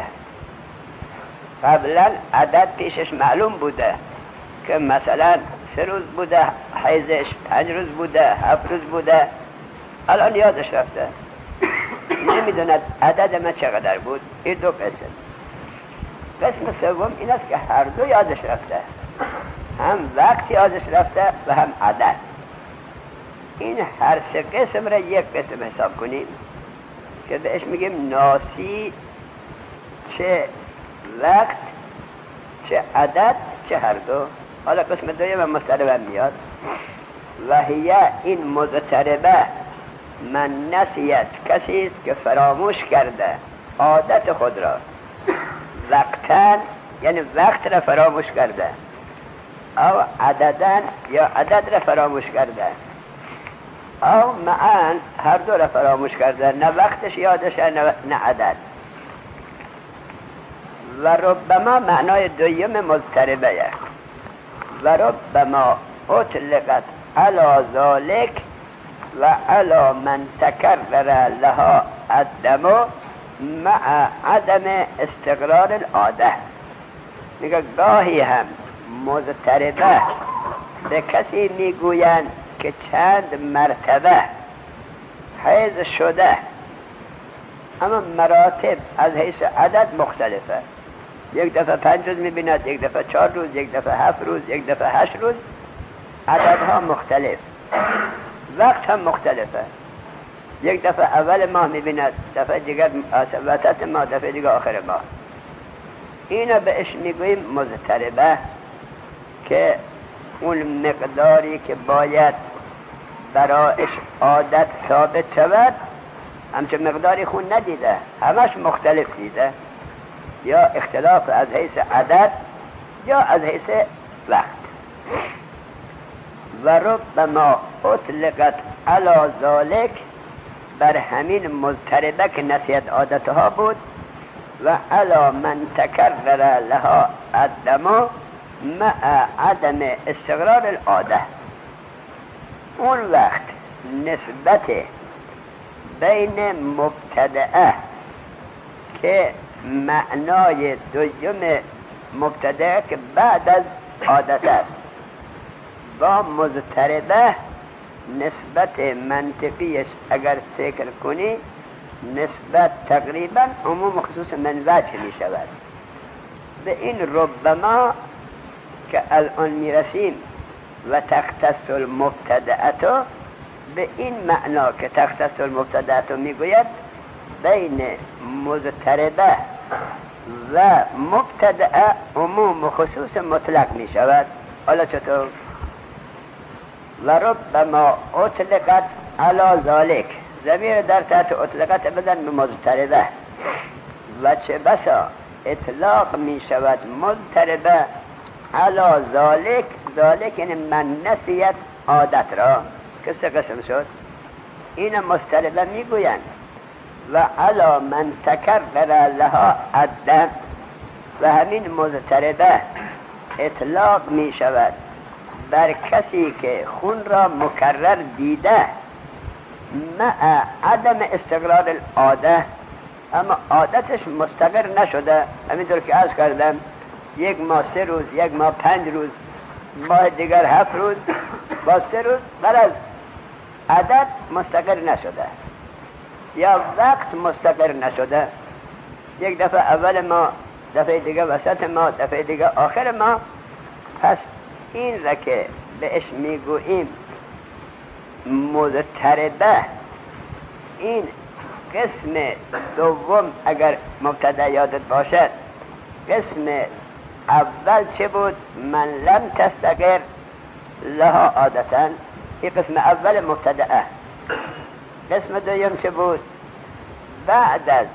قبلا عدد پیشش معلوم بوده که مثلا سه روز بوده حیضش، پنج روز بوده، هفت روز بوده. الان یادش رفته، نمیدوند عدد من چقدر بود. این دو قسم. قسم سوم این است که هر دو یادش رفته، هم وقت یادش رفته و هم عدد. این هر سه قسم را یک قسم حساب کنیم که بهش میگیم ناسی، چه وقت چه عدد چه هر دو. حالا قسم دویم هم مضطربه میاد. و هیه این مضطربه من نسیت، کسی است که فراموش کرده عادت خود را، وقتن یعنی وقت را فراموش کرده، او عددن یا عدد را فراموش کرده، او معن هر دو را فراموش کرده، نه وقتش یادشه نه عدد. و ربما معنای دویم مضطربه. و ربما اطلقت علی ذالک و علی من تکرر لها الدم مع عدم استقرار العاده. میگه گاهی هم مضطربه به کسی میگویند که چند مرتبه حیض شده، اما مراتب از حیث عدد مختلفه. یک دفعه پنج روز میبیند، یک دفعه چهار روز، یک دفعه هفت روز، یک دفعه هشت روز. عددها مختلف، وقت هم مختلفه. یک دفعه اول ماه میبیند، دفعه دیگر وسط ماه، دفعه دیگر آخر ماه. اینو بهش میگوییم مضطربه، که اون مقداری که باید برایش عادت ثابت شود همچه مقداری خون ندیده، همش مختلف دیده، یا اختلاف از حیث عدد یا از حیث وقت. و ربما اطلقت علی ذالک، بر همین مضطربه که نسیت عادتها بود، و علی من تکرر لها الدم مع عدم استقرار العاده. اون وقت نسبت بین مبتدعه که معنای دوم مبتدعه که بعد از عادت است با مضطربه، نسبت منطقیش اگر فکر کنی نسبت تقریبا عموم خصوص من وجه می شود. به این ربما که الان می رسیم و تختص المبتدعتو، به این معنا که تختص المبتدعتو می گوید بین مضطربه و مبتدعه عموم و خصوص مطلق می شود. حالا چطور؟ و ربما اطلقت علی ذالک، ضمیر در تحت اطلقت بدن به مضطربه، و چه بسا اطلاق می شود مضطربه علی ذالک. ذالک یعنی من نسیت عادت را، که سه قسم شد. این مضطربه می گویند. و علی من تکرر لها الدم، و همین مضطربه اطلاق می شود بر کسی که خون را مکرر دیده، مع عدم استقرار العاده، اما عادتش مستقر نشده. همینطور که عرض کردم یک ماه سه روز، یک ماه پنج روز، ماه دیگر هفت روز، با سه روز بر از عدد مستقر نشده یا وقت مستقر نشده. یک دفعه اول ماه، دفعه دیگر وسط ماه، دفعه دیگر آخر ماه. پس این را که بهش میگوییم مضطربه، این قسم دوم اگر مبتدا یادت باشد، قسم اول چه بود؟ من لم تستقر لها عادتن، این قسم اول مبتدعه. قسم دوم چه بود؟ بعد از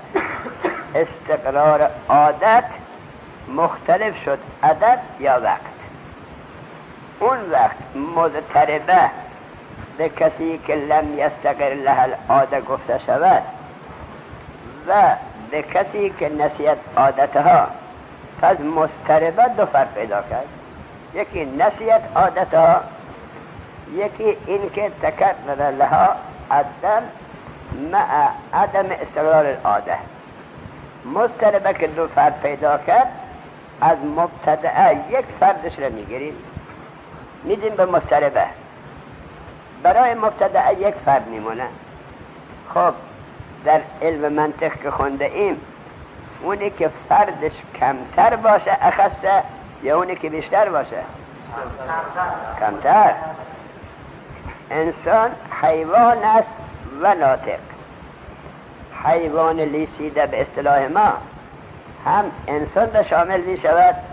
استقرار عادت مختلف شد عدد یا وقت. اون وقت مضطربه به کسی که لم یستقر له العاده گفته شود و به کسی که نسیت عادتها، پس مضطربه دو فرق پیدا کرد. یکی نسیت عادتها، یکی این که تکرر لها عدم مع عدم استقرار العاده. مضطربه که دو فرد پیدا کرد، از مبتدعه یک فردش رو میگیریم میدیم به مضطربه، برای مبتدعه یک فرد میمونه. خب در علم منطق که خونده ایم، اونی که فردش کمتر باشه اخصه یا اونی که بیشتر باشه؟ کمتر. انسان حیوان است و ناطق. حیوان لیسیده به اصطلاح ما هم انسان را شامل می شود